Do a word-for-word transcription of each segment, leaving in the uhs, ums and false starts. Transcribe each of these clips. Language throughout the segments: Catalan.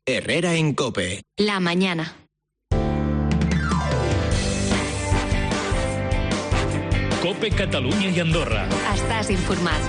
Herrera en COPE. La mañana. COPE Catalunya i Andorra. Estàs informat.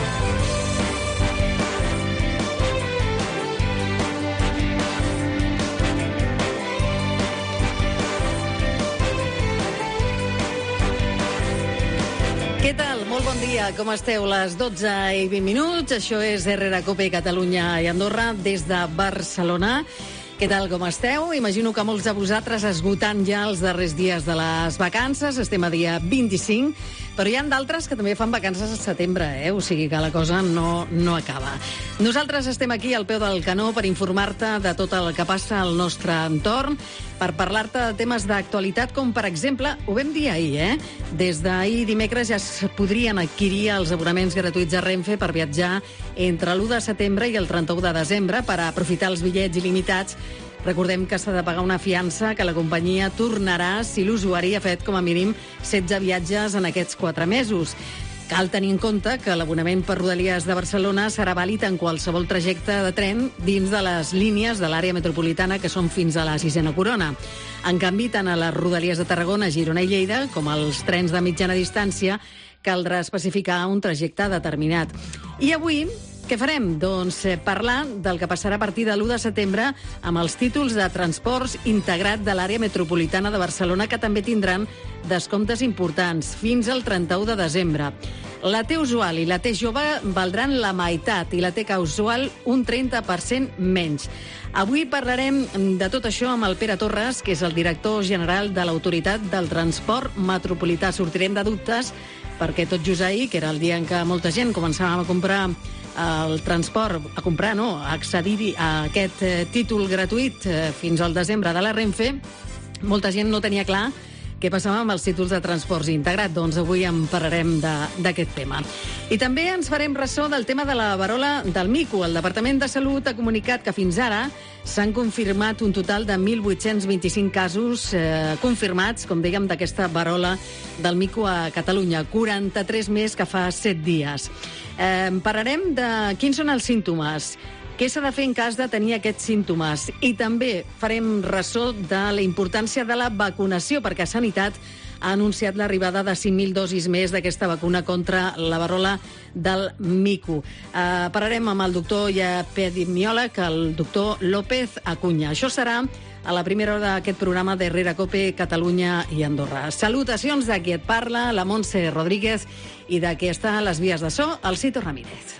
Què tal? Molt bon dia. Com esteu? Les dotze i vint minuts. Això és Herrera, COPE, Catalunya i Andorra, des de Barcelona. Què tal? Com esteu? Imagino que molts de vosaltres esgotant ja els darrers dies de les vacances. Estem a dia vint-i-cinc, però hi ha d'altres que també fan vacances a setembre, eh? O sigui que la cosa no, no acaba. Nosaltres estem aquí al peu del canó per informar-te de tot el que passa al nostre entorn, per parlar-te de temes d'actualitat, com per exemple, ho vam dir ahir, eh? Des d'ahir dimecres ja es podrien adquirir els abonaments gratuïts a Renfe per viatjar entre l'u de setembre i el trenta-u de desembre per aprofitar els bitllets il·limitats. Recordem que s'ha de pagar una fiança que la companyia tornarà si l'usuari ha fet com a mínim setze viatges en aquests quatre mesos. Cal tenir en compte que l'abonament per Rodalies de Barcelona serà vàlid en qualsevol trajecte de tren dins de les línies de l'àrea metropolitana, que són fins a la sisena corona. En canvi, tant a les Rodalies de Tarragona, Girona i Lleida, com als trens de mitjana distància, caldrà especificar un trajecte determinat. I avui, què farem? Doncs eh, parlar del que passarà a partir de l'u de setembre amb els títols de transports integrat de l'àrea metropolitana de Barcelona, que també tindran descomptes importants fins al trenta-u de desembre. La T usual i la T jove valdran la meitat i la T casual un trenta per cent menys. Avui parlarem de tot això amb el Pere Torres, que és el director general de l'Autoritat del Transport Metropolità. Sortirem de dubtes perquè tot just ahir, que era el dia en què molta gent començàvem a comprar el transport, a comprar, no, a accedir a aquest eh, títol gratuït eh, fins al desembre de la Renfe, molta gent no tenia clar què passava amb els títols de transports integrat. Doncs avui en parlarem d'aquest tema. I també ens farem ressò del tema de la verola del mico. El Departament de Salut ha comunicat que fins ara s'han confirmat un total de mil vuit-cents vint-i-cinc casos eh, confirmats, com dèiem, d'aquesta verola del mico a Catalunya. quaranta-tres més que fa set dies. Eh, parlarem de quins són els símptomes, què s'ha de fer en cas de tenir aquests símptomes, i també farem ressò de la importància de la vacunació, perquè Sanitat ha anunciat l'arribada de cinc mil dosis més d'aquesta vacuna contra la verola del mico. Eh, parlarem amb el doctor i epidemiòleg, el doctor López Acuña. Això serà a la primera hora d'aquest programa d'Herrera, COPE, Catalunya i Andorra. Salutacions de qui et parla, la Montse Rodríguez, i de qui està a les vies de so, el Cito Ramírez.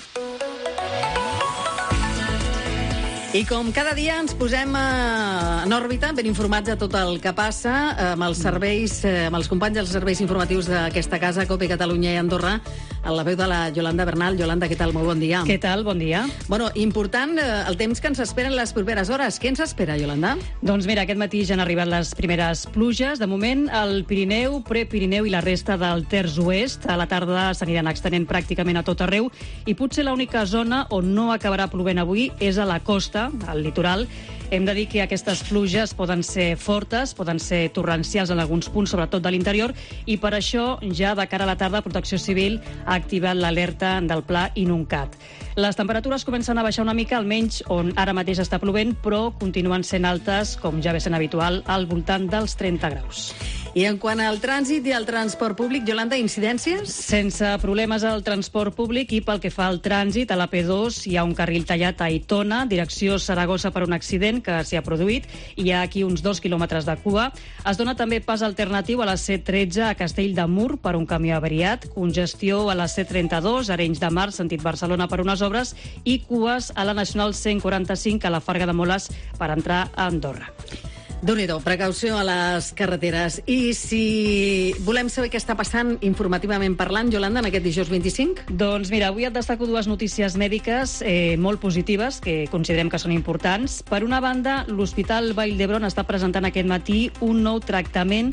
I com cada dia ens posem eh, en òrbita, ben informats de tot el que passa, eh, amb els serveis, eh, amb els companys dels serveis informatius d'aquesta casa, COPE, Catalunya i Andorra, a la veu de la Yolanda Bernal. Yolanda, què tal? Molt bon dia. Què tal? Bon dia. Bueno, important eh, el temps que ens esperen les properes hores. Què ens espera, Yolanda? Doncs mira, aquest matí ja han arribat les primeres pluges. De moment, el Pirineu, Prepirineu i la resta del terç oest a la tarda s'aniran extenent pràcticament a tot arreu, i potser l'única zona on no acabarà plovent avui és a la costa, al litoral. Hem de dir que aquestes pluges poden ser fortes, poden ser torrencials en alguns punts, sobretot de l'interior, i per això ja de cara a la tarda Protecció Civil ha activat l'alerta del Pla Inuncat. Les temperatures comencen a baixar una mica, almenys on ara mateix està plovent, però continuen sent altes, com ja ve sent habitual, al voltant dels trenta graus. I en quant al trànsit i al transport públic, Yolanda, incidències? Sense problemes al transport públic, i pel que fa al trànsit, a la P dos hi ha un carril tallat a Aitona, direcció Saragossa, per un accident que s'hi ha produït. Hi ha aquí uns dos quilòmetres de cua. Es dona també pas alternatiu a la C tretze a Castell de Mur per un camió avariat, congestió a la C trenta-dos, Arenys de Mar, sentit Barcelona, per unes obres, i cues a la Nacional cent quaranta-cinc a la Farga de Moles per entrar a Andorra. Déu-n'hi-do, precaució a les carreteres. I si volem saber què està passant informativament parlant, Yolanda, en aquest dijous vint-i-cinc? Doncs mira, avui et destaco dues notícies mèdiques eh, molt positives, que considerem que són importants. Per una banda, l'Hospital Vall d'Hebron està presentant aquest matí un nou tractament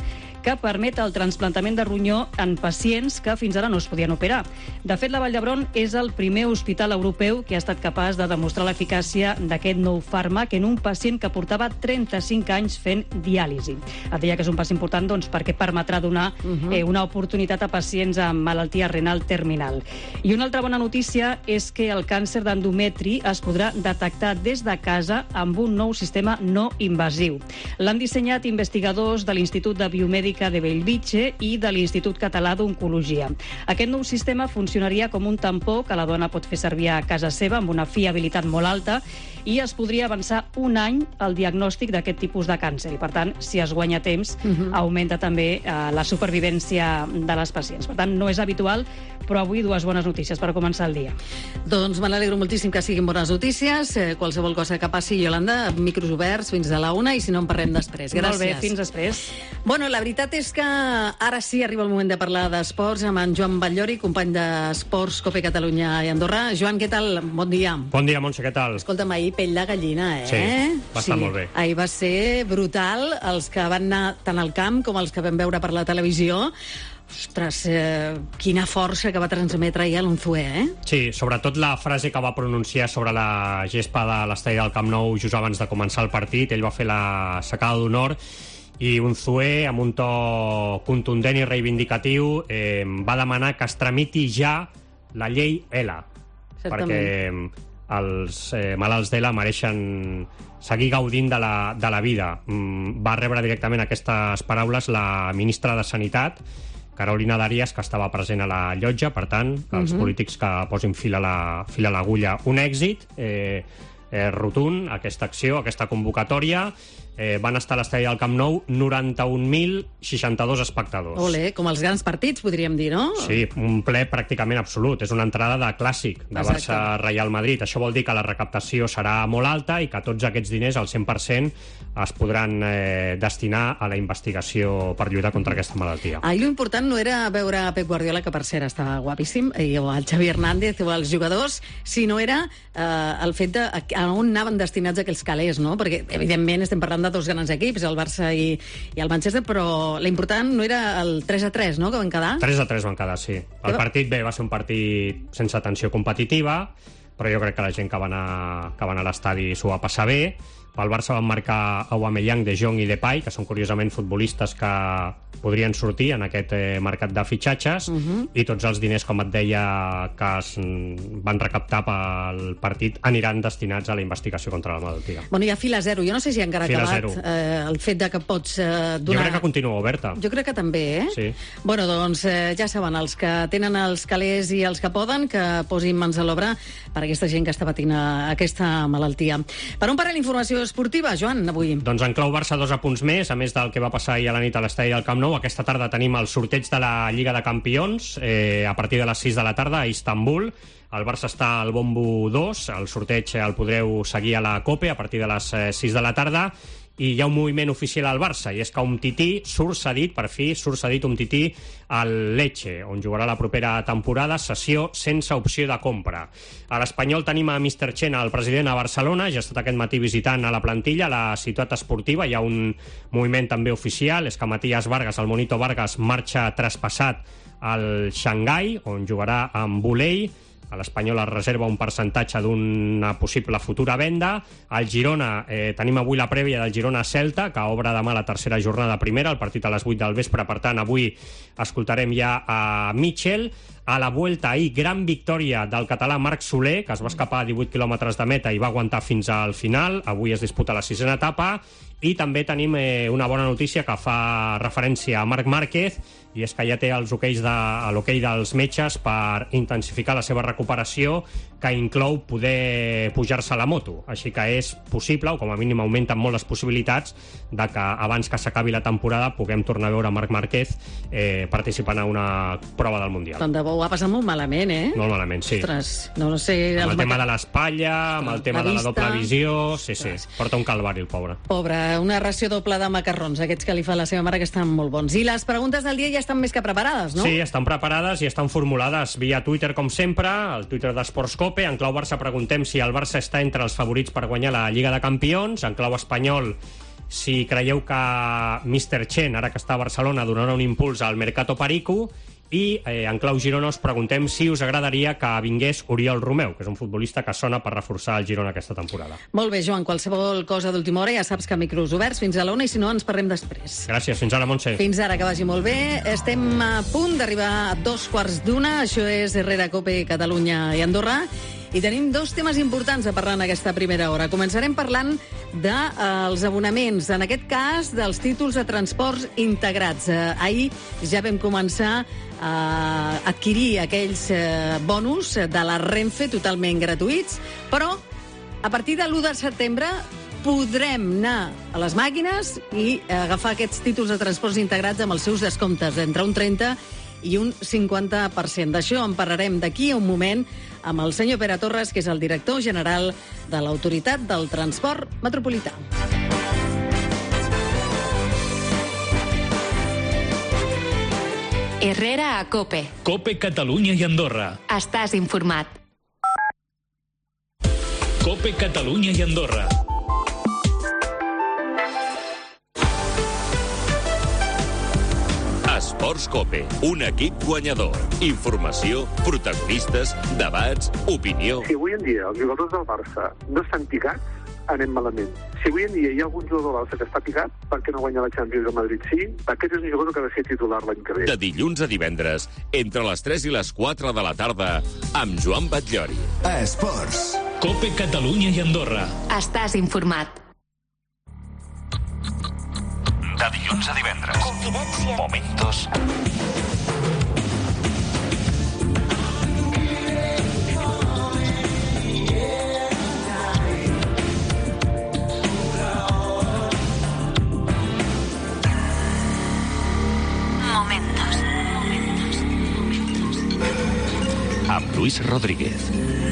que permet el trasplantament de ronyó en pacients que fins ara no es podien operar. De fet, la Vall d'Hebron és el primer hospital europeu que ha estat capaç de demostrar l'eficàcia d'aquest nou fàrmac en un pacient que portava trenta-cinc anys fent diàlisi. Et deia que és un pas important doncs, perquè permetrà donar uh-huh. eh, una oportunitat a pacients amb malaltia renal terminal. I una altra bona notícia és que el càncer d'endometri es podrà detectar des de casa amb un nou sistema no invasiu. L'han dissenyat investigadors de l'Institut de Biomèdica de Bellvitge i de l'Institut Català d'Oncologia. Aquest nou sistema funcionaria com un tampó que la dona pot fer servir a casa seva amb una fiabilitat molt alta i es podria avançar un any el diagnòstic d'aquest tipus de càncer. I, per tant, si es guanya temps, uh-huh. augmenta també eh, la supervivència de les pacients. Per tant, no és habitual, però avui dues bones notícies per començar el dia. Doncs me n'alegro moltíssim que siguin bones notícies. Eh, qualsevol cosa que passi, Iolanda, micros oberts fins a la una, i si no en parlem després. Gràcies. Molt bé, fins després. Bueno, la veritat és que ara sí arriba el moment de parlar d'esports amb en Joan Batllori, company d'Esports Cope Catalunya i Andorra. Joan, què tal? Bon dia. Bon dia, Montse, què tal? Escolta'm, ahir pell de gallina, eh? Sí, va estar molt bé. Ahir va ser brutal, els que van anar tant al camp com els que vam veure per la televisió. Ostres, eh, quina força que va transmetre ahir a l'Unzué, eh? Sí, sobretot la frase que va pronunciar sobre la gespa de l'estadi del Camp Nou just abans de començar el partit. Ell va fer la sacada d'honor i Unzué, amb un to contundent i reivindicatiu, eh, va demanar que es tramiti ja la llei E L A. Certament. Perquè els eh, malalts d'E L A mereixen seguir gaudint de la, de la vida. Mm, va rebre directament aquestes paraules la ministra de Sanitat, Carolina Darias, que estava present a la llotja. Per tant, que els uh-huh. polítics que posin fil a la, fil a l'agulla. Un èxit eh, eh, rotund, aquesta acció, aquesta convocatòria. Eh, van estar a l'estadi del Camp Nou noranta-un mil seixanta-dos espectadors. Ole, com els grans partits, podríem dir, no? Sí, un ple pràcticament absolut. És una entrada de clàssic, de Exacte. Barça-Real Madrid. Això vol dir que la recaptació serà molt alta i que tots aquests diners, al cent per cent, es podran eh, destinar a la investigació per lluitar contra aquesta malaltia. Ahir l'important no era veure a Pep Guardiola, que per cert estava guapíssim, i o el Xavi Hernández o els jugadors, sinó era eh, el fet de a on anaven destinats aquells calés, no? Perquè, evidentment, estem parlant de dos grans equips, el Barça i, i el Manchester, però l'important no era el tres a tres, no?, que van quedar? tres a tres van quedar, sí. El partit, bé, va ser un partit sense tensió competitiva, però jo crec que la gent que va anar, que va anar a l'estadi s'ho va passar bé. Pel Barça van marcar Aubameyang, De Jong i Depay, que són curiosament futbolistes que podrien sortir en aquest eh, mercat de fitxatges, uh-huh. i tots els diners, com et deia, que es van recaptar pel partit aniran destinats a la investigació contra la malaltia. Bueno, hi ha fila zero. Jo no sé si encara ha acabat eh, el fet de que pots eh, donar... Jo crec que continua oberta. Jo crec que també, eh? Sí. Bueno, doncs eh, ja saben, els que tenen els calés i els que poden, que posin mans a l'obra per aquesta gent que està patint aquesta malaltia. Per on para la informació esportiva, Joan, avui? Doncs en clau Barça, dos apunts més, a més del que va passar ahir a la nit a l'estadi del Camp Nou. Aquesta tarda tenim el sorteig de la Lliga de Campions, eh, a partir de les sis de la tarda a Istanbul. El Barça està al bombo dos, el sorteig el podreu seguir a la COPE a partir de les sis de la tarda. I hi ha un moviment oficial al Barça, i és que Umtiti surt cedit, per fi, surt cedit Umtiti al Lecce, on jugarà la propera temporada, sessió sense opció de compra. A l'Espanyol tenim a míster Chena, el president, a Barcelona, ja ha estat aquest matí visitant a la plantilla, a la ciutat esportiva. Hi ha un moviment també oficial, és que Matías Vargas, el Monito Vargas, marxa traspassat al Xangai, on jugarà amb Bulei. A l'Espanyol es reserva un percentatge d'una possible futura venda. Al Girona eh, tenim avui la prèvia del Girona-Celta, que obre demà la tercera jornada primera, el partit a les vuit del vespre. Per tant, avui escoltarem ja a Mitchell. A la Vuelta, ahir, gran victòria del català Marc Soler, que es va escapar a divuit quilòmetres de meta i va aguantar fins al final. Avui es disputa la sisena etapa. I també tenim eh, una bona notícia que fa referència a Marc Márquez, i és que ja té els okeis de, l'okei dels metges per intensificar la seva recuperació, que inclou poder pujar-se a la moto. Així que és possible, o com a mínim augmenten molt les possibilitats, de que abans que s'acabi la temporada puguem tornar a veure Marc Márquez eh, participant a una prova del Mundial. Tant de bo, ho ha passat molt malament, eh? Molt malament, sí. Ostres, no, no sé... Amb el tema de l'espatlla, amb el tema de la doble visió... Sí, sí, porta un calvari, el pobre. Pobre, una ració doble de macarrons, aquests que li fa la seva mare, que estan molt bons. I les preguntes del dia ja estan més que preparades, no? Sí, estan preparades i estan formulades via Twitter, com sempre, el Twitter d'Esports Cope. En clau Barça preguntem si el Barça està entre els favorits per guanyar la Lliga de Campions. En clau espanyol si creieu que míster Chen, ara que està a Barcelona, donarà un impuls al Mercato Perico, i eh, en clau Girona us preguntem si us agradaria que vingués Oriol Romeu, que és un futbolista que sona per reforçar el Girona aquesta temporada. Molt bé, Joan, qualsevol cosa d'última hora ja saps que micros oberts fins a la una i si no ens parlem després. Gràcies, fins ara, Montse. Fins ara, que vagi molt bé. Estem a punt d'arribar a dos quarts d'una. Això és Herrera, Cope, Catalunya i Andorra. I tenim dos temes importants a parlar en aquesta primera hora. Començarem parlant dels eh, abonaments, en aquest cas dels títols de transports integrats. Eh, ahir ja vam començar a adquirir aquells eh, bonus de la Renfe totalment gratuïts, però a partir de l'u de setembre podrem anar a les màquines i agafar aquests títols de transports integrats amb els seus descomptes d'entre un trenta i un cinquanta per cent. D'això en parlarem d'aquí a un moment amb el senyor Pere Torres, que és el director general de l'Autoritat del Transport Metropolità. Herrera a Cope. Cope Catalunya i Andorra. Estàs informat. Cope Catalunya i Andorra. Esports Cope, un equip guanyador. Informació, protagonistes, debats, opinió. Si avui en dia els jugadors del Barça no estan picats, anem malament. Si avui en dia hi ha algun jugador del Barça que està picat, per què no guanya la Champions a Madrid? Sí, aquest és un jugador que ha de ser titular l'any que ve. De dilluns a divendres, entre les tres i les quatre de la tarda, amb Joan Batllori. Esports. Cope Catalunya i Andorra. Estàs informat. De dilluns a divendres. Confidència. Momentos. Momentos. Amb Luis Rodríguez.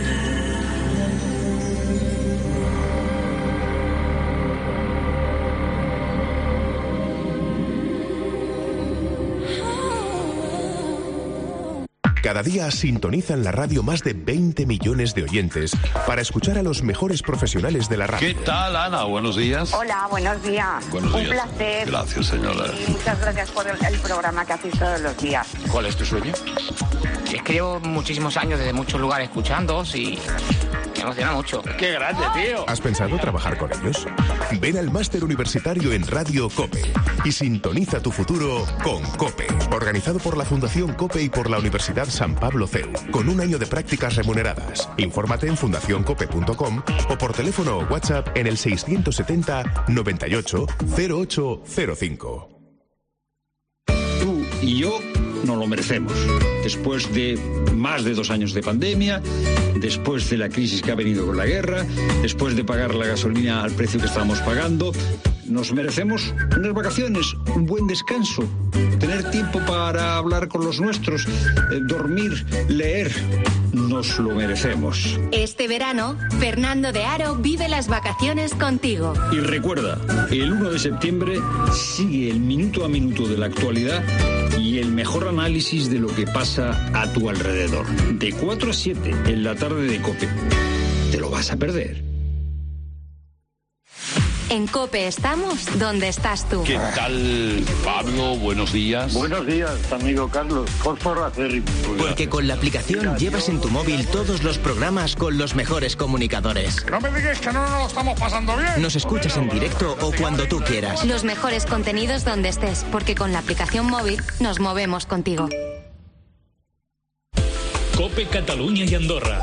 Cada día sintonizan la radio más de veinte millones de oyentes para escuchar a los mejores profesionales de la radio. ¿Qué tal, Ana? Buenos días. Hola, buenos días. Buenos Un días. placer. Gracias, señora. Y muchas gracias por el, el programa que hacéis todos los días. ¿Cuál es tu sueño? Es que llevo muchísimos años desde muchos lugares escuchándoos y me emociona mucho. ¡Qué grande, tío! ¿Has pensado trabajar con ellos? Ven al máster universitario en Radio Cope y sintoniza tu futuro con Cope. Organizado por la Fundación Cope y por la Universidad San Pablo C E U, con un año de prácticas remuneradas. Infórmate en fundación cope punto com o por teléfono o WhatsApp en el seiscientos setenta noventa y ocho cero ocho cero cinco. Tú y yo nos lo merecemos. Después de más de dos años de pandemia, después de la crisis que ha venido con la guerra, después de pagar la gasolina al precio que estábamos pagando, nos merecemos unas vacaciones, un buen descanso, tener tiempo para hablar con los nuestros, eh, dormir, leer. Nos lo merecemos. Este verano, Fernando de Aro vive las vacaciones contigo. Y recuerda, el uno de septiembre sigue el minuto a minuto de la actualidad y el mejor análisis de lo que pasa a tu alrededor. De cuatro a siete en la tarde de COPE. ¿Te lo vas a perder? En COPE estamos donde estás tú. ¿Qué tal, Pablo? Buenos días. Buenos días, amigo Carlos. Fósforo acérrimo. Porque con la aplicación llevas en tu móvil todos los programas con los mejores comunicadores. No me digas que no nos lo estamos pasando bien. Nos escuchas en directo o cuando tú quieras. Los mejores contenidos donde estés, porque con la aplicación móvil nos movemos contigo. Cope Catalunya i Andorra.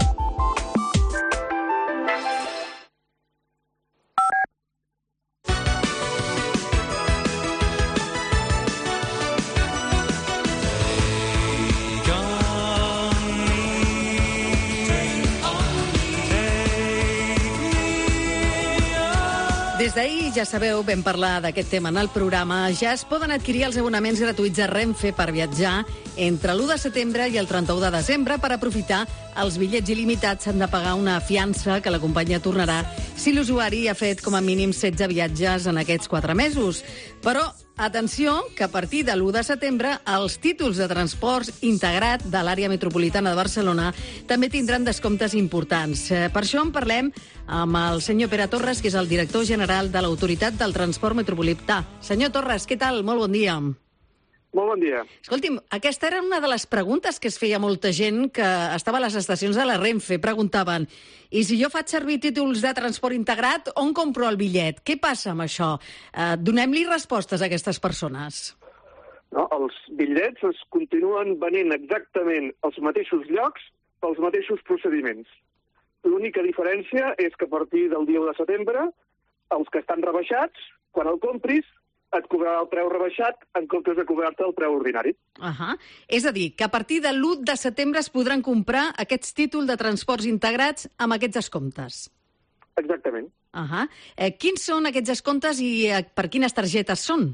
Des d'ahir, ja sabeu, vam parlar d'aquest tema en el programa. Ja es poden adquirir els abonaments gratuïts a Renfe per viatjar entre l'u de setembre i el trenta-u de desembre. Per aprofitar els bitllets il·limitats s'han de pagar una fiança que la companyia tornarà si l'usuari ha fet com a mínim setze viatges en aquests quatre mesos. Però Atenció, que a partir de l'u de setembre els títols de transports integrat de l'àrea metropolitana de Barcelona també tindran descomptes importants. Per això en parlem amb el senyor Pere Torres, que és el director general de l'Autoritat del Transport Metropolità. Senyor Torres, què tal? Molt bon dia. Molt bon dia. Escolti'm, aquesta era una de les preguntes que es feia molta gent que estava a les estacions de la Renfe. Preguntaven, i si jo faig servir títols de transport integrat, on compro el bitllet? Què passa amb això? Eh, Donem-li respostes a aquestes persones. No, els bitllets es continuen venent exactament als mateixos llocs pels mateixos procediments. L'única diferència és que a partir del dia u de setembre, els que estan rebaixats, quan el compris, et cobrarà el preu rebaixat en comptes de cobrar-te el preu ordinari. Uh -huh. És a dir, que a partir de l'u de setembre es podran comprar aquests títols de transports integrats amb aquests descomptes. Exactament. Uh -huh. eh, quins són aquests descomptes i eh, per quines targetes són?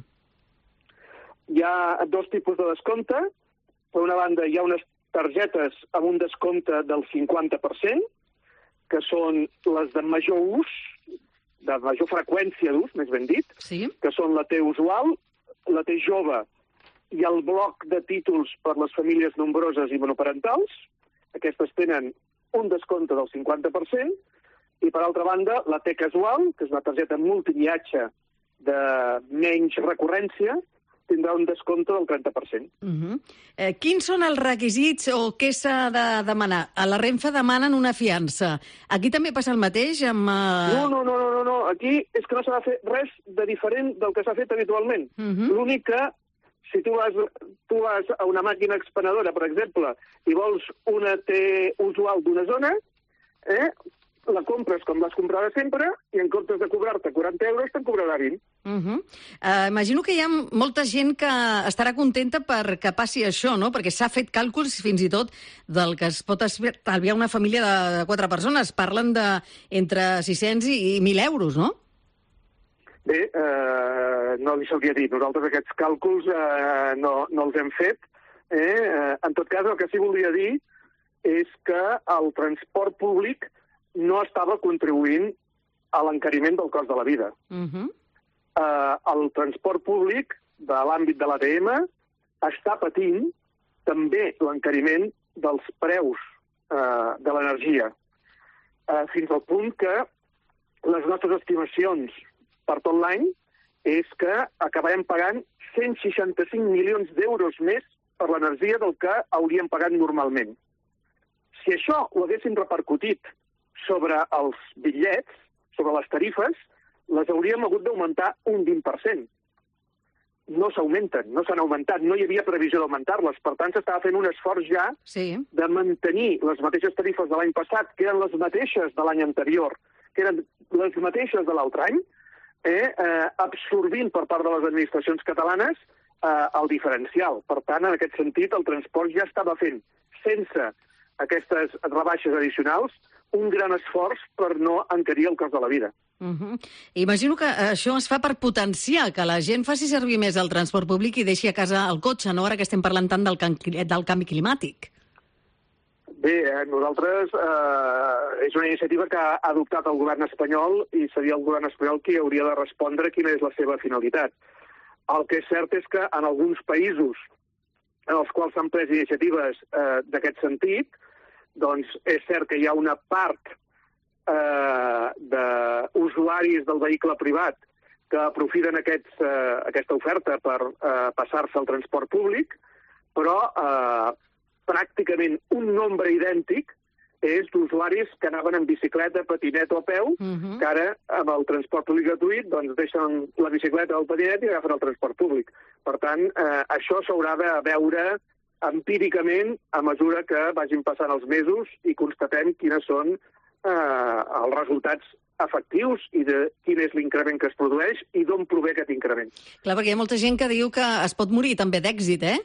Hi ha dos tipus de descompte. Per una banda, hi ha unes targetes amb un descompte del cinquanta per cent, que són les de major ús, de major freqüència d'ús, més ben dit, sí. que són la T usual, la T jove i el bloc de títols per les famílies nombroses i monoparentals. Aquestes tenen un descompte del cinquanta per cent. I, per altra banda, la T casual, que és una targeta multiviatge de menys recurrència, tindrà un descompte del trenta per cent. Uh -huh. eh, quins són els requisits o què s'ha de demanar? A la Renfe demanen una fiança. Aquí també passa el mateix amb... Uh... No, no, no, no, no. Aquí és que no s'ha de fer res de diferent del que s'ha fet habitualment. Uh -huh. L'únic que, si tu vas, tu vas a una màquina expenedora, per exemple, i vols una T usual d'una zona, eh, la compres com l'has comprada sempre i en comptes de cobrar-te quaranta euros te'n cobrarà vint. Uh -huh. uh, imagino que hi ha molta gent que estarà contenta perquè passi això, no? Perquè s'ha fet càlculs fins i tot del que es pot estalviar una família de, de quatre persones. Parlen de entre sis-cents i mil euros, no? Bé, eh, no li sabria dir. Nosaltres aquests càlculs eh, no, no els hem fet. Eh? Eh, en tot cas, el que sí voldria dir és que el transport públic no estava contribuint a l'encariment del cost de la vida. Uh -huh. Uh, el transport públic de l'àmbit de l'A T M està patint també l'encariment dels preus uh, de l'energia, uh, fins al punt que les nostres estimacions per tot l'any és que acabarem pagant cent seixanta-cinc milions d'euros més per l'energia del que hauríem pagat normalment. Si això ho haguéssim repercutit sobre els bitllets, sobre les tarifes, les hauríem hagut d'augmentar un vint per cent. No s'augmenten, no s'han augmentat, no hi havia previsió d'augmentar-les. Per tant, s'estava fent un esforç ja sí. de mantenir les mateixes tarifes de l'any passat, que eren les mateixes de l'any anterior, que eren les mateixes de l'altre any, eh, eh, absorbint per part de les administracions catalanes eh, el diferencial. Per tant, en aquest sentit, el transport ja estava fent, sense aquestes rebaixes addicionals, un gran esforç per no encarir el cost de la vida. Uh -huh. Imagino que això es fa per potenciar que la gent faci servir més el transport públic i deixi a casa el cotxe, no? Ara que estem parlant tant del, can del canvi climàtic. Bé, eh, nosaltres eh, és una iniciativa que ha adoptat el govern espanyol i seria el govern espanyol qui hauria de respondre quina és la seva finalitat. El que és cert és que en alguns països en els quals s'han pres iniciatives eh, d'aquest sentit, doncs és cert que hi ha una part eh, d'usuaris del vehicle privat que aprofiten aquests, eh, aquesta oferta per eh, passar-se al transport públic, però eh, pràcticament un nombre idèntic és d'usuaris que anaven en bicicleta, patinet o a peu, uh-huh. que ara, amb el transport públic gratuït, doncs deixen la bicicleta o el patinet i agafen el transport públic. Per tant, eh, això s'haurà de veure empíricament a mesura que vagin passant els mesos i constatem quines són eh, els resultats efectius i de quin és l'increment que es produeix i d'on prové aquest increment. Clar, perquè hi ha molta gent que diu que es pot morir també d'èxit, eh?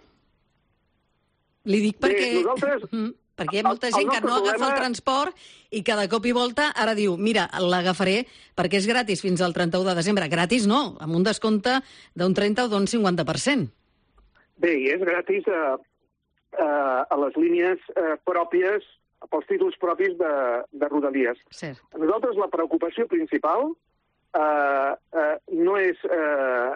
Li dic perquè... Bé, nosaltres... Perquè hi ha molta gent que no agafa problema... el transport i que de cop i volta ara diu, mira, l'agafaré perquè és gratis fins al trenta-u de desembre. Gratis no, amb un descompte d'un trenta o d'un cinquanta per cent. Bé, i és gratis a, a, a les línies eh, pròpies, pels títols propis de, de Rodalies. Cert. A nosaltres la preocupació principal eh, eh, no és eh,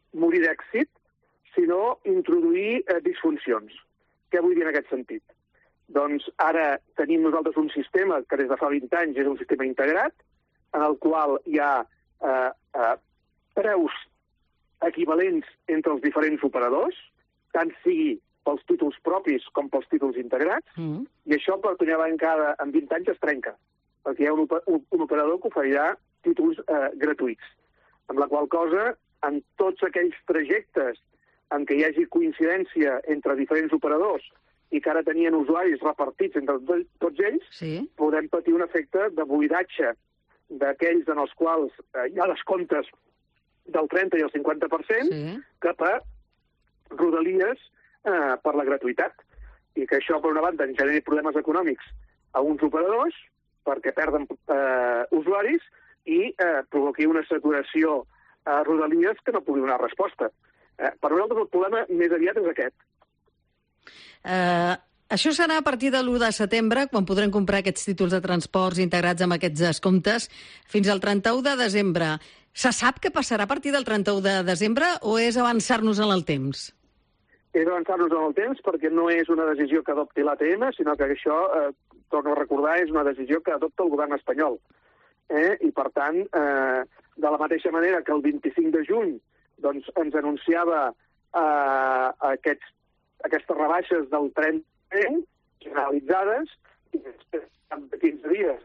morir d'èxit, sinó introduir eh, disfuncions. Què vull dir en aquest sentit? Doncs ara tenim nosaltres un sistema que des de fa vint anys és un sistema integrat, en el qual hi ha eh, eh, preus equivalents entre els diferents operadors, tant sigui pels títols propis com pels títols integrats, mm. i això per primera vegada en vint anys es trenca, perquè hi ha un, un, un operador que oferirà títols eh, gratuïts, amb la qual cosa, en tots aquells trajectes en què hi hagi coincidència entre diferents operadors i que ara tenien usuaris repartits entre tots ells, sí. podem patir un efecte de buidatge d'aquells en els quals eh, hi ha descomptes del trenta i el cinquanta per cent sí. cap a rodalies eh, per la gratuïtat. I que això, per una banda, en generi problemes econòmics a uns operadors perquè perden eh, usuaris i eh, provoqui una saturació a rodalies que no pugui donar resposta. Eh, per nosaltres el problema més aviat és aquest. Uh, això serà a partir de l'u de setembre, quan podrem comprar aquests títols de transports integrats amb aquests descomptes, fins al trenta-u de desembre. Se sap què passarà a partir del trenta-u de desembre o és avançar-nos en el temps? És avançar-nos en el temps perquè no és una decisió que adopti l'A T M, sinó que això, eh, torno a recordar, és una decisió que adopta el govern espanyol. Eh? I, per tant, eh, de la mateixa manera que el vint-i-cinc de juny doncs, ens anunciava eh, aquests aquestes rebaixes del trenta per cent generalitzades, i després de quinze dies,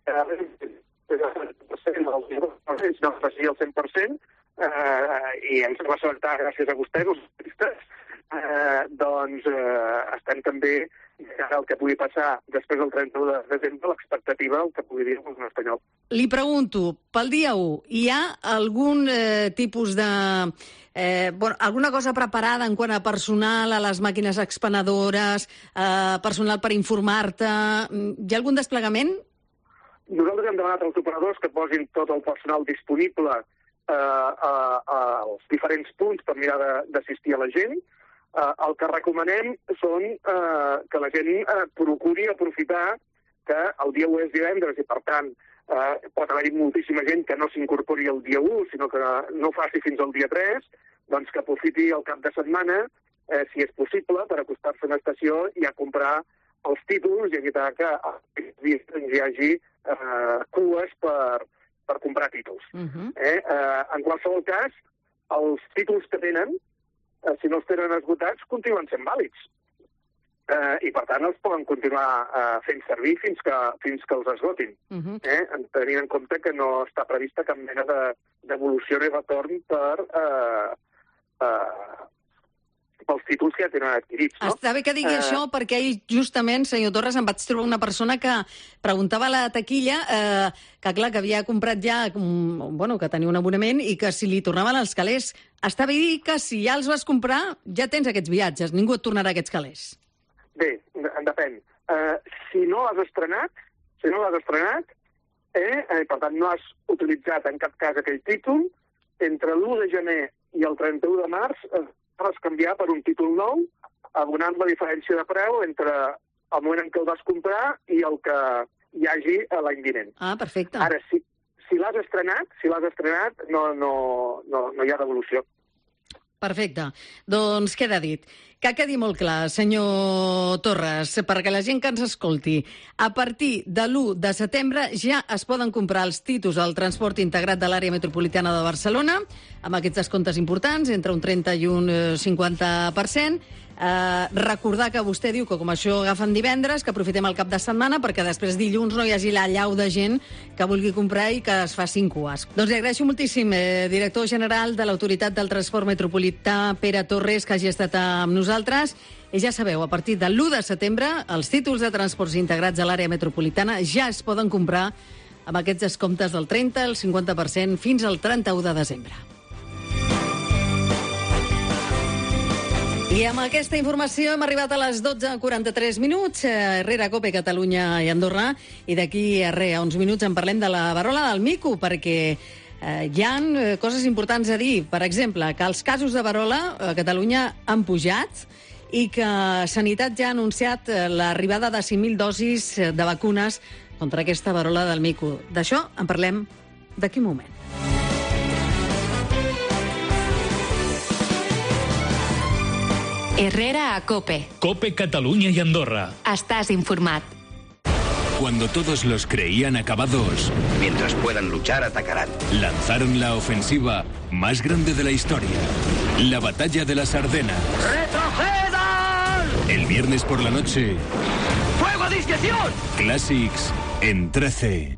no passi el cent per cent, eh, i ens va assabentar gràcies a vostès, els periodistes, eh, doncs eh, estem també, el que pugui passar després del trenta-u de desembre, l'expectativa del que pugui dir el govern espanyol. Li pregunto, pel dia u, hi ha algun eh, tipus de... Eh, bueno, alguna cosa preparada en quant a personal, a les màquines expenedores, eh, personal per informar-te? Hi ha algun desplegament? Nosaltres hem demanat als operadors que posin tot el personal disponible eh, a, a, als diferents punts per mirar d'assistir a la gent. Eh, el que recomanem són eh, que la gent eh, procuri aprofitar que el dia u és divendres i, per tant, eh, pot haver-hi moltíssima gent que no s'incorpori el dia u, sinó que no ho faci fins al dia tres, doncs que aprofiti el cap de setmana, eh, si és possible, per acostar-se a una estació i a comprar els títols i evitar que hi hagi eh, cues per, per comprar títols. Uh-huh. eh, eh, en qualsevol cas, els títols que tenen, eh, si no els tenen esgotats, continuen sent vàlids. Eh, I, per tant, els poden continuar eh, fent servir fins que, fins que els esgotin. Uh-huh. eh, tenint en compte que no està prevista cap mena d'evolució ni retorn per... Eh, Uh, pels títols que ja tenen adquirits. No? Està bé que digui uh... això perquè ahir, justament, senyor Torres, em vaig trobar una persona que preguntava a la taquilla eh, que, clar, que havia comprat ja, um, bueno, que tenia un abonament i que si li tornaven els calés. Està bé dir que si ja els vas comprar, ja tens aquests viatges, ningú et tornarà aquests calés. Bé, en depèn. Uh, si no l'has estrenat, si no l'has estrenat, eh, eh, per tant no has utilitzat en cap cas aquell títol, entre l'u de gener i el trenta-u de març es vas canviar per un títol nou, abonant la diferència de preu entre el moment en què el vas comprar i el que hi hagi l'any vinent. Ah, perfecte. Ara, si, si l'has estrenat, si l'has estrenat, no, no, no, no hi ha devolució. Perfecte. Doncs queda dit. Que quedi molt clar, senyor Torres, perquè la gent que ens escolti, a partir de l'u de setembre ja es poden comprar els títols al transport integrat de l'àrea metropolitana de Barcelona, amb aquests descomptes importants, entre un trenta i un cinquanta per cent. Eh, recordar que vostè diu que com això agafen divendres, que aprofitem el cap de setmana perquè després dilluns no hi hagi la llau de gent que vulgui comprar i que es facin cues. Doncs li agraeixo moltíssim, eh, director general de l'Autoritat del Transport Metropolità, Pere Torres, que hagi estat amb nosaltres. I ja sabeu, a partir de l'u de setembre, els títols de transports integrats a l'àrea metropolitana ja es poden comprar amb aquests descomptes del trenta al cinquanta per cent fins al trenta-u de desembre. I amb aquesta informació hem arribat a les dotze i quaranta-tres minuts, eh, Herrera, Cope, Catalunya i Andorra, i d'aquí a res, a uns minuts en parlem de la Barola del Mico, perquè eh, hi ha eh, coses importants a dir. Per exemple, que els casos de Barola a Catalunya han pujat i que Sanitat ja ha anunciat eh, l'arribada de cinc mil dosis de vacunes contra aquesta Barola del Mico. D'això en parlem d'aquí un moment. Herrera a Cope. Cope Catalunya y Andorra. Estàs informat. Cuando todos los creían acabados, mientras puedan luchar, atacarán. Lanzaron la ofensiva más grande de la historia, la batalla de las Ardenas. ¡Retrocedan! El viernes por la noche, ¡fuego a discreción! Classics en trece.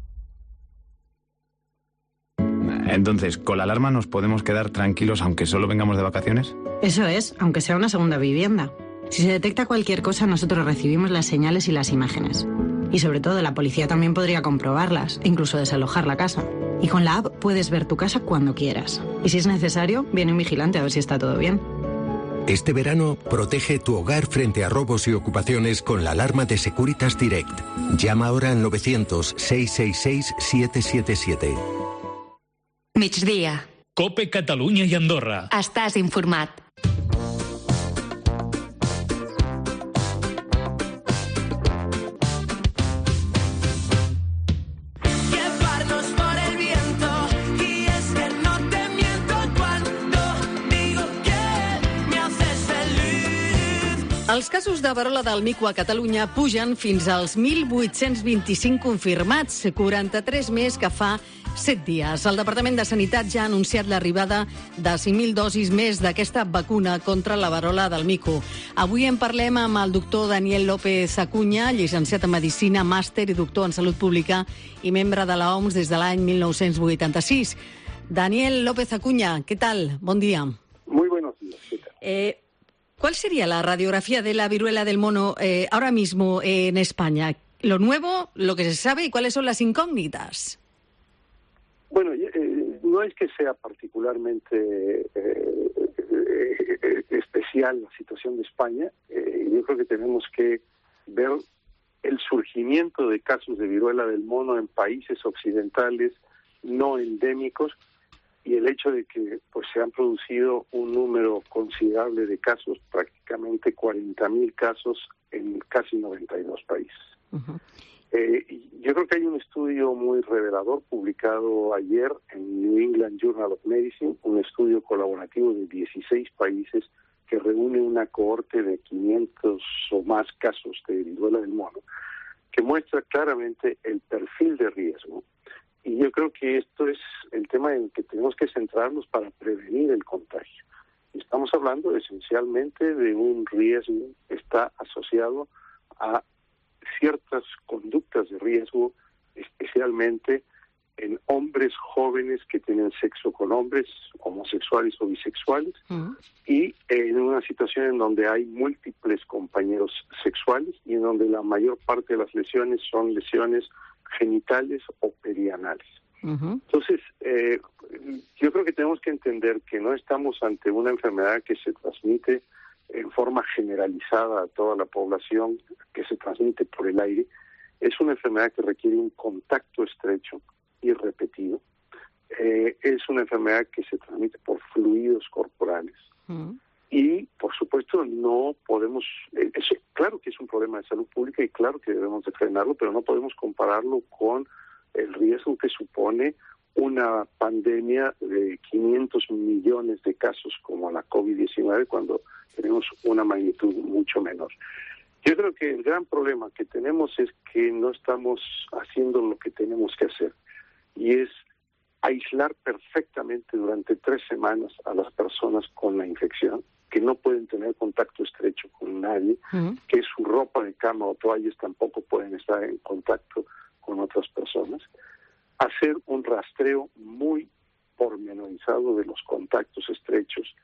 Entonces, ¿con la alarma nos podemos quedar tranquilos aunque solo vengamos de vacaciones? Eso es, aunque sea una segunda vivienda. Si se detecta cualquier cosa, nosotros recibimos las señales y las imágenes. Y sobre todo, la policía también podría comprobarlas, incluso desalojar la casa. Y con la app puedes ver tu casa cuando quieras. Y si es necesario, viene un vigilante a ver si está todo bien. Este verano, protege tu hogar frente a robos y ocupaciones con la alarma de Securitas Direct. Llama ahora al novecientos, seiscientos sesenta y seis, setecientos setenta y siete. Migdia. Cope Catalunya i Andorra. Estàs informat. Els casos de verola del mico a Catalunya pugen fins als mil vuit-cents vint-i-cinc confirmats, quaranta-tres més que fa set dies. El Departament de Sanitat ja ha anunciat l'arribada de cinc mil dosis més d'aquesta vacuna contra la verola del mico. Avui en parlem amb el doctor Daniel López Acuña, llicenciat en Medicina, màster i doctor en Salut Pública i membre de la O M S des de l'any mil nou-cents vuitanta-sis. Daniel López Acuña, ¿qué tal? Bon dia. Muy buenos días. ¿Qué tal? Eh, ¿Cuál sería la radiografía de la viruela del mono eh, ahora mismo eh, en España? Lo nuevo, lo que se sabe y cuáles son las incógnitas. Bueno, eh, no es que sea particularmente eh, eh, especial la situación de España. Eh, yo creo que tenemos que ver el surgimiento de casos de viruela del mono en países occidentales no endémicos y el hecho de que pues se han producido un número considerable de casos, prácticamente cuarenta mil casos en casi noventa y dos países. Uh-huh. Eh, yo creo que hay un estudio muy revelador publicado ayer en New England Journal of Medicine, un estudio colaborativo de dieciséis países que reúne una cohorte de quinientos o más casos de viruela del mono, que muestra claramente el perfil de riesgo. Y yo creo que esto es el tema en el que tenemos que centrarnos para prevenir el contagio. Estamos hablando esencialmente de un riesgo que está asociado a ciertas conductas de riesgo, especialmente en hombres jóvenes que tienen sexo con hombres, homosexuales o bisexuales, uh-huh. y en una situación en donde hay múltiples compañeros sexuales y en donde la mayor parte de las lesiones son lesiones genitales o perianales. Uh-huh. Entonces, eh, yo creo que tenemos que entender que no estamos ante una enfermedad que se transmite en forma generalizada a toda la población, que se transmite por el aire. Es una enfermedad que requiere un contacto estrecho y repetido. Eh, es una enfermedad que se transmite por fluidos corporales. Uh-huh. Y, por supuesto, no podemos... Eh, es, claro que es un problema de salud pública y claro que debemos de frenarlo, pero no podemos compararlo con el riesgo que supone una pandemia de quinientos millones de casos como la COVID diecinueve, cuando tenemos una magnitud mucho menor. Yo creo que el gran problema que tenemos es que no estamos haciendo lo que tenemos que hacer, y es aislar perfectamente durante tres semanas a las personas con la infección, que no pueden tener contacto estrecho con nadie, uh-huh. que su ropa de cama o toallas tampoco pueden estar en contacto con otras personas, hacer un rastreo muy pormenorizado de los contactos estrechos,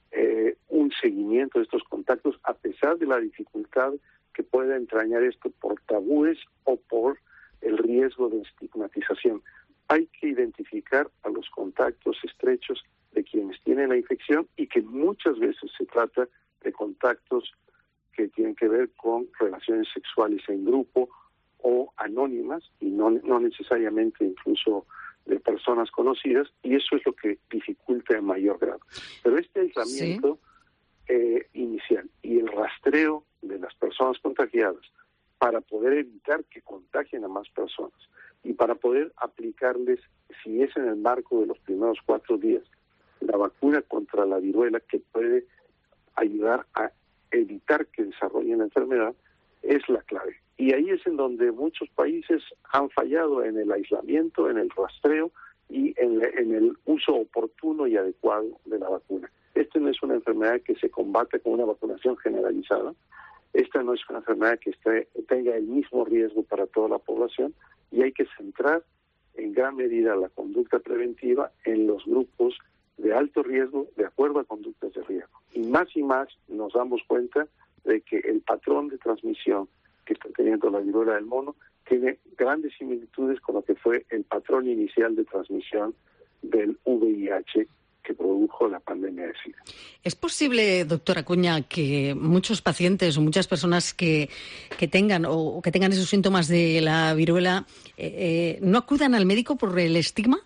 eh, un seguimiento de estos contactos, a pesar de la dificultad que pueda entrañar esto por tabúes o por el riesgo de estigmatización. Hay que identificar a los contactos estrechos de quienes tienen la infección y que muchas veces se trata de contactos que tienen que ver con relaciones sexuales en grupo o anónimas y no, no necesariamente incluso de personas conocidas, y eso es lo que dificulta en mayor grado. Pero este aislamiento ¿Sí? eh, inicial y el rastreo de las personas contagiadas para poder evitar que contagien a más personas y para poder aplicarles, si es en el marco de los primeros cuatro días, la vacuna contra la viruela, que puede ayudar a evitar que desarrollen la enfermedad es la clave. Y ahí es en donde muchos países han fallado en el aislamiento, en el rastreo y en, en el uso oportuno y adecuado de la vacuna. Esta no es una enfermedad que se combate con una vacunación generalizada. Esta no es una enfermedad que esté, tenga el mismo riesgo para toda la población y hay que centrar en gran medida la conducta preventiva en los grupos de alto riesgo de acuerdo a conductas de riesgo. Y más y más nos damos cuenta de que el patrón de transmisión que está teniendo la viruela del mono tiene grandes similitudes con lo que fue el patrón inicial de transmisión del V I H que produjo la pandemia de SIDA. ¿Es posible, doctora Acuña, que muchos pacientes o muchas personas que, que tengan o que tengan esos síntomas de la viruela eh, eh, no acudan al médico por el estigma?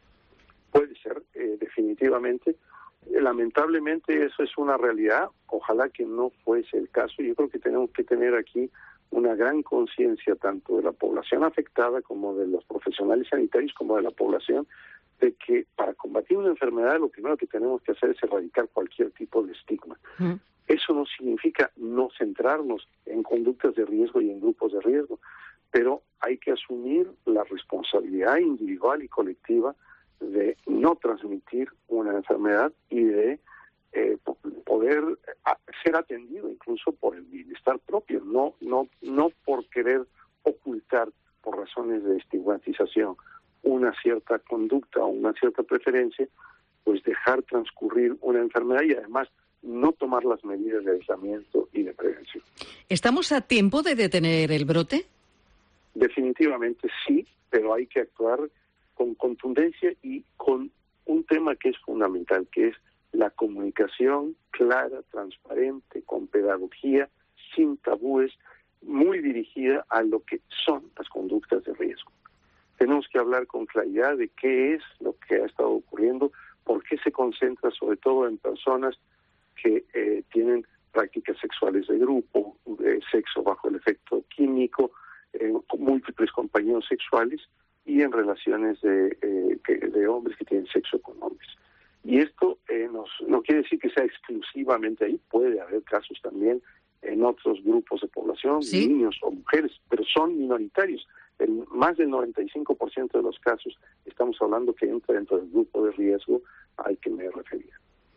Puede ser, eh, definitivamente. Lamentablemente eso es una realidad. Ojalá que no fuese el caso. Yo creo que tenemos que tener aquí una gran conciencia tanto de la población afectada como de los profesionales sanitarios como de la población de que para combatir una enfermedad lo primero que tenemos que hacer es erradicar cualquier tipo de estigma. Mm. Eso no significa no centrarnos en conductas de riesgo y en grupos de riesgo, pero hay que asumir la responsabilidad individual y colectiva de no transmitir una enfermedad y de eh, poder ser atendido incluso por el bienestar propio, no, no, no por querer ocultar por razones de estigmatización una cierta conducta o una cierta preferencia, pues dejar transcurrir una enfermedad y además no tomar las medidas de aislamiento y de prevención. ¿Estamos a tiempo de detener el brote? Definitivamente sí, pero hay que actuar con contundencia y con un tema que es fundamental, que es la comunicación clara, transparente, con pedagogía, sin tabúes, muy dirigida a lo que son las conductas de riesgo. Tenemos que hablar con claridad de qué es lo que ha estado ocurriendo, por qué se concentra sobre todo en personas que eh, tienen prácticas sexuales de grupo, de sexo bajo el efecto químico, eh, múltiples compañeros sexuales y en relaciones de, eh, que, de hombres que tienen sexo con hombres. Y esto eh, nos, no quiere decir que sea exclusivamente ahí, puede haber casos también en otros grupos de población, ¿sí? Niños o mujeres, pero son minoritarios. En más del noventa y cinco por ciento de los casos estamos hablando que entra dentro del grupo de riesgo al que me refería.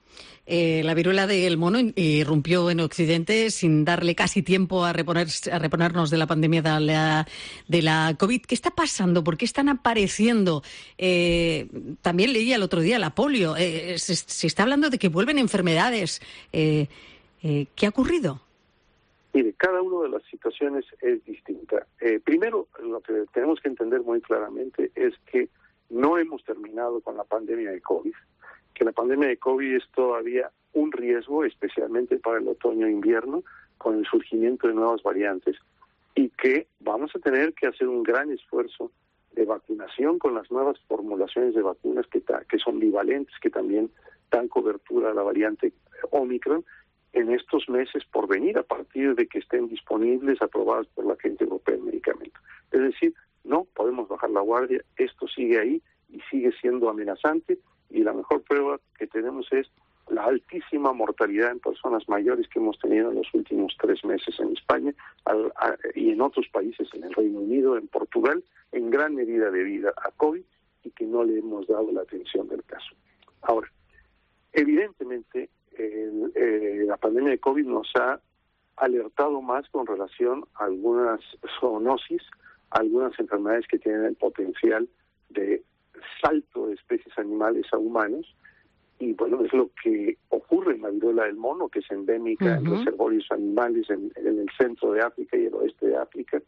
Eh, la viruela del mono irrumpió en Occidente sin darle casi tiempo a, reponer, a reponernos de la pandemia de la, de la COVID. ¿Qué está pasando? ¿Por qué están apareciendo? Eh, también leía el otro día la polio. Eh, se, se está hablando de que vuelven enfermedades. Eh, eh, ¿Qué ha ocurrido? Mire, cada una de las situaciones es distinta. Eh, primero, lo que tenemos que entender muy claramente es que no hemos terminado con la pandemia de COVID, que la pandemia de COVID es todavía un riesgo, especialmente para el otoño e invierno, con el surgimiento de nuevas variantes, y que vamos a tener que hacer un gran esfuerzo de vacunación con las nuevas formulaciones de vacunas que, ta- que son bivalentes, que también dan cobertura a la variante Omicron, en estos meses por venir, a partir de que estén disponibles, aprobados por la Agencia Europea del Medicamento. Es decir, no podemos bajar la guardia, esto sigue ahí y sigue siendo amenazante, y la mejor prueba que tenemos es la altísima mortalidad en personas mayores que hemos tenido en los últimos tres meses en España al, a, y en otros países, en el Reino Unido, en Portugal, en gran medida debido a COVID y que no le hemos dado la atención del caso. Ahora, evidentemente, El, eh, la pandemia de COVID nos ha alertado más con relación a algunas zoonosis, algunas enfermedades que tienen el potencial de salto de especies animales a humanos, y bueno, es lo que ocurre en la viruela del mono, que es endémica uh-huh. en reservorios animales en, en el centro de África y el oeste de África,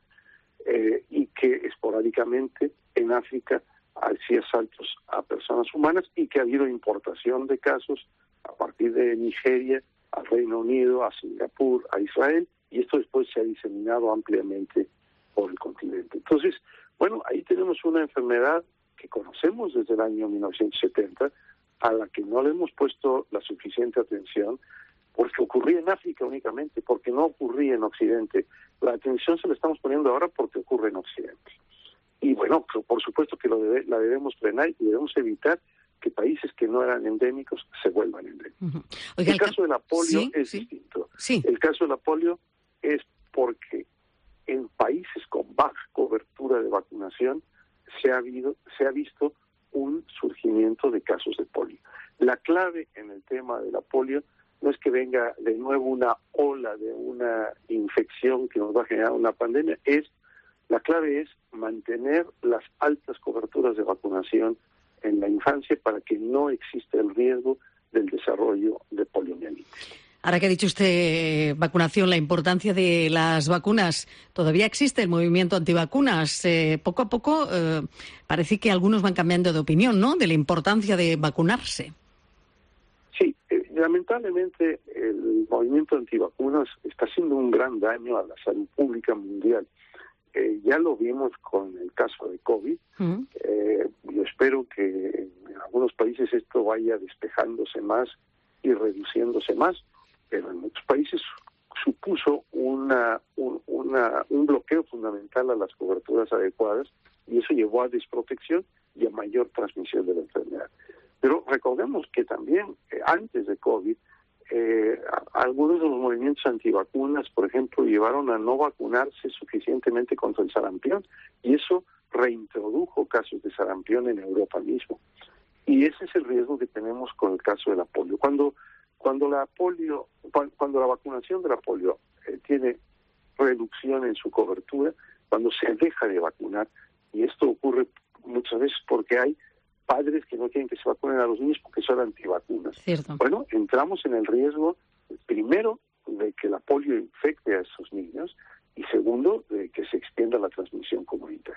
eh, y que esporádicamente en África hacía saltos a personas humanas, y que ha habido importación de casos a partir de Nigeria al Reino Unido, a Singapur, a Israel, y esto después se ha diseminado ampliamente por el continente. Entonces, bueno, ahí tenemos una enfermedad que conocemos desde el año mil novecientos setenta, a la que no le hemos puesto la suficiente atención, porque ocurría en África únicamente, porque no ocurría en Occidente. La atención se la estamos poniendo ahora porque ocurre en Occidente. Y bueno, por supuesto que lo debe, la debemos frenar y debemos evitar que países que no eran endémicos se vuelvan endémicos. Uh-huh. Oiga, el, el caso de la polio ¿sí? es ¿sí? distinto. Sí. El caso de la polio es porque en países con baja cobertura de vacunación se ha, habido, se ha visto un surgimiento de casos de polio. La clave en el tema de la polio no es que venga de nuevo una ola de una infección que nos va a generar una pandemia, es la clave es mantener las altas coberturas de vacunación en la infancia para que no exista el riesgo del desarrollo de poliomielitis. Ahora que ha dicho usted vacunación, la importancia de las vacunas, todavía existe el movimiento antivacunas. Eh, poco a poco eh, parece que algunos van cambiando de opinión, ¿no?, de la importancia de vacunarse. Sí, eh, lamentablemente el movimiento antivacunas está haciendo un gran daño a la salud pública mundial. Eh, ya lo vimos con el caso de COVID. Uh-huh. Eh, yo espero que en algunos países esto vaya despejándose más y reduciéndose más, pero en muchos países supuso una, un, una, un bloqueo fundamental a las coberturas adecuadas y eso llevó a desprotección y a mayor transmisión de la enfermedad. Pero recordemos que también eh, antes de COVID, eh, algunos de los movimientos antivacunas, por ejemplo, llevaron a no vacunarse suficientemente contra el sarampión y eso reintrodujo casos de sarampión en Europa mismo. Y ese es el riesgo que tenemos con el caso de la polio. Cuando Cuando la polio, cuando la vacunación de la polio eh, tiene reducción en su cobertura, cuando se deja de vacunar, y esto ocurre muchas veces porque hay padres que no quieren que se vacunen a los niños porque son antivacunas. Cierto. Bueno, entramos en el riesgo, primero, de que la polio infecte a esos niños, y segundo, de que se extienda la transmisión comunitaria.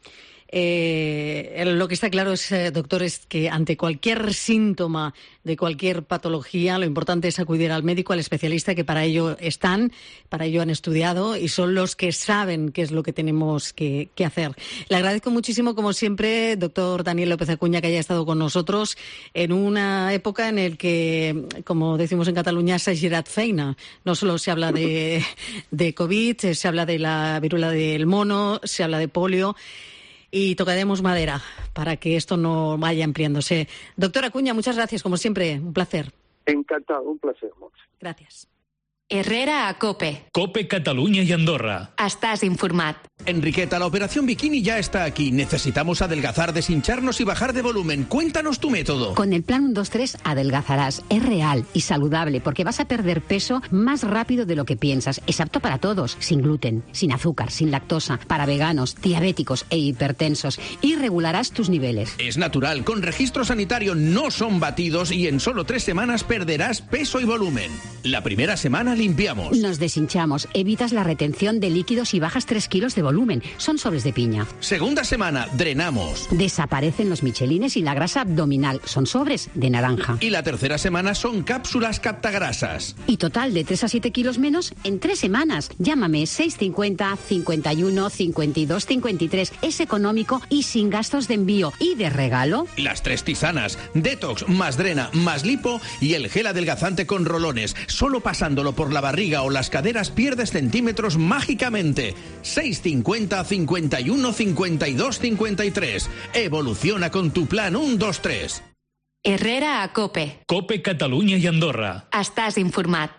Eh, lo que está claro es, eh, doctor, es que ante cualquier síntoma de cualquier patología, lo importante es acudir al médico, al especialista, que para ello están, para ello han estudiado y son los que saben qué es lo que tenemos que, que hacer. Le agradezco muchísimo, como siempre, doctor Daniel López Acuña, que haya estado con nosotros en una época en la que, como decimos en Cataluña, s'ha girat feina. No solo se habla de, de COVID, se habla de la viruela del mono, se habla de polio. Y tocaremos madera para que esto no vaya ampliándose. Doctor Acuña, muchas gracias, como siempre, un placer. Encantado, un placer, Mox. Gracias. Herrera a Cope. Cope Catalunya i Andorra. Estàs informat. Enriqueta, la operación Bikini ya está aquí. Necesitamos adelgazar, deshincharnos y bajar de volumen. Cuéntanos tu método. Con el plan uno dos tres adelgazarás. Es real y saludable porque vas a perder peso más rápido de lo que piensas. Es apto para todos, sin gluten, sin azúcar, sin lactosa, para veganos, diabéticos e hipertensos. Y regularás tus niveles. Es natural, con registro sanitario, no son batidos y en solo tres semanas perderás peso y volumen. La primera semana limpiamos. Nos deshinchamos, evitas la retención de líquidos y bajas tres kilos de volumen. Son sobres de piña. Segunda semana, drenamos. Desaparecen los michelines y la grasa abdominal. Son sobres de naranja. Y la tercera semana son cápsulas captagrasas. Y total de tres a siete kilos menos en tres semanas. Llámame seis cincuenta, cincuenta y uno, cincuenta y dos, cincuenta y tres. Es económico y sin gastos de envío. Y de regalo, las tres tisanas. Detox, más drena, más lipo y el gel adelgazante con rolones. Solo pasándolo por la barriga o las caderas pierdes centímetros mágicamente. seis cincuenta, cincuenta y uno, cincuenta y dos, cincuenta y tres. Evoluciona con tu plan uno dos tres. Herrera a Cope. Cope Catalunya i Andorra. Estàs informat.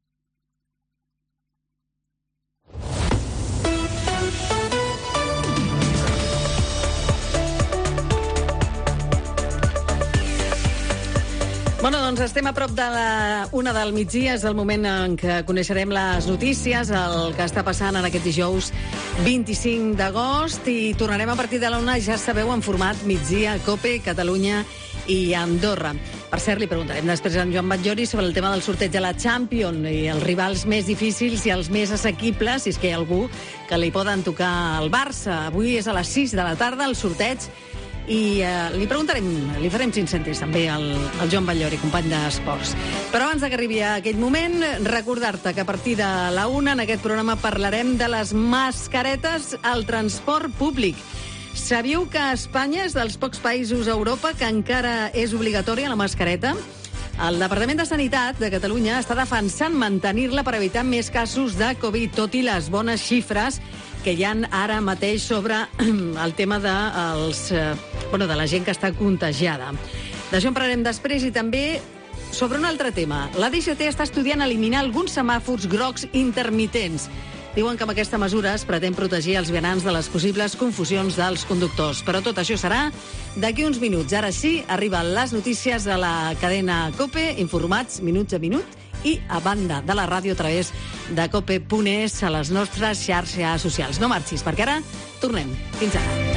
Bueno, doncs estem a prop de la una del migdia, és el moment en què coneixerem les notícies, el que està passant en aquest dijous vint-i-cinc d'agost, i tornarem a partir de la una, ja sabeu, en format migdia, Cope, Catalunya i Andorra. Per cert, li preguntarem després a en Joan Batllori sobre el tema del sorteig de la Champions i els rivals més difícils i els més assequibles, si és que hi ha algú que li poden tocar al Barça. Avui és a les sis de la tarda el sorteig, i eh, li preguntarem, li farem cinc cèntims també al, al Joan Batllori, company d'Esports. Però abans de que arribi a aquell moment, recordar-te que a partir de la una en aquest programa parlarem de les mascaretes al transport públic. Sabíeu que Espanya és dels pocs països a Europa que encara és obligatòria la mascareta? El Departament de Sanitat de Catalunya està defensant mantenir-la per evitar més casos de Covid, tot i les bones xifres que hi ha ara mateix sobre el tema de, els, eh, bueno, de la gent que està contagiada. D'això en parlarem després i també sobre un altre tema. La D G T està estudiant eliminar alguns semàfors grocs intermitents. Diuen que amb aquesta mesura es pretén protegir els vianants de les possibles confusions dels conductors. Però tot això serà d'aquí uns minuts. Ara sí, arriben les notícies de la cadena COPE, informats minuts a minut, i a banda de la ràdio a través de cope punt es a les nostres xarxes socials. No marxis, perquè ara tornem. Fins ara.